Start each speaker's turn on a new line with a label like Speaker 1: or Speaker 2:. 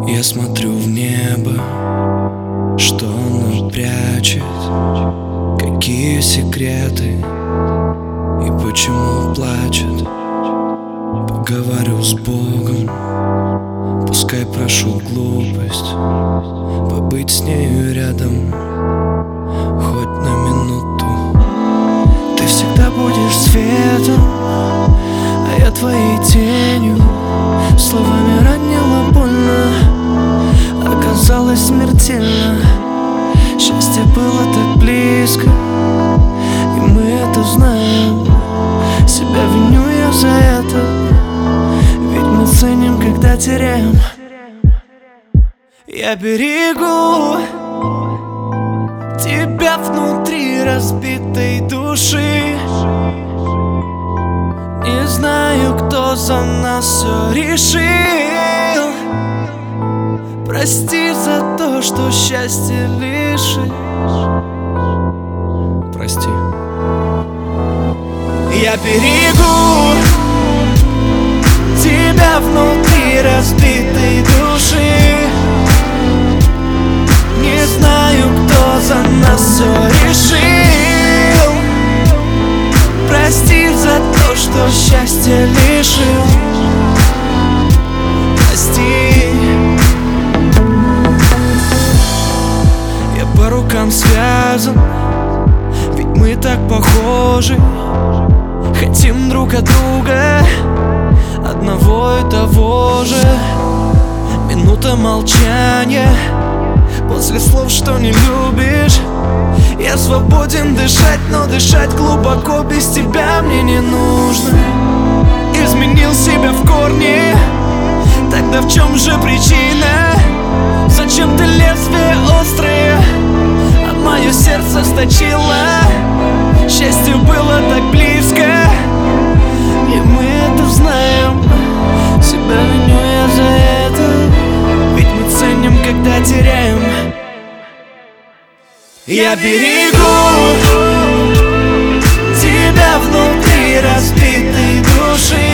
Speaker 1: Я смотрю в небо, что оно прячет, какие секреты и почему плачет. Поговорю с Богом, пускай прошу глупость побыть с нею рядом хоть на минуту. Ты всегда будешь светом, а я твоей тенью. Словами ранило больно, оказалось смертельно. Счастье было так близко, и мы это знаем. Себя виню я за это, ведь мы ценим, когда теряем. Я берегу тебя внутри разбитой души. Не знаю, кто за нас все решил. Прости за то, что счастье лишишь. Прости. Я берегу тебя внутри разбитой души. Не знаю, кто за нас все решил. Прости за то, что счастье лишил. Прости. Я по рукам связан, ведь мы так похожи. Хотим друг от друга одного и того же. Минута молчания после слов, что не любишь. Я свободен дышать, но дышать глубоко без тебя мне не нужно. Изменил себя в корне, тогда в чем же причина? Зачем ты лезвие острое об мое сердце сточила? Счастье было так близко, и мы это знаем. Себя виню я за это, ведь мы ценим, когда теряем. Я берегу тебя внутри разбитой души.